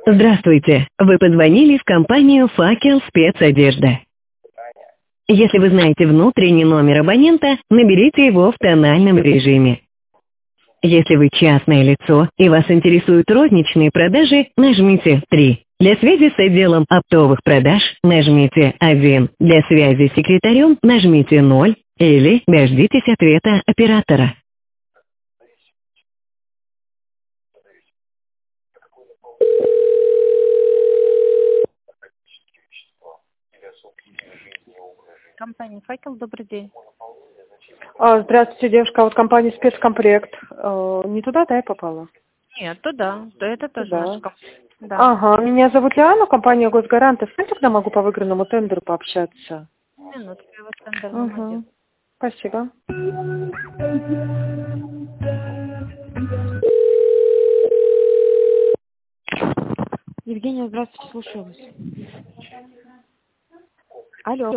Здравствуйте, вы позвонили в компанию «Факел Спецодежда». Если вы знаете внутренний номер абонента, наберите его в тональном режиме. Если вы частное лицо и вас интересуют розничные продажи, нажмите 3. Для связи с отделом оптовых продаж нажмите 1. Для связи с секретарем нажмите 0 или дождитесь ответа оператора. Компания «Факел», добрый день. Здравствуйте, девушка, вот компания «Спецкомплект». Не туда, да, я попала? Нет, туда. Да, это тоже Да. наша компания. Да. Ага, меня зовут Лиана, компания «Госгарантов». Знаете, когда могу по выигранному тендеру пообщаться? Минутку, я вас тендерный отдел. Спасибо. Евгения, здравствуйте, слушаю вас. Алло.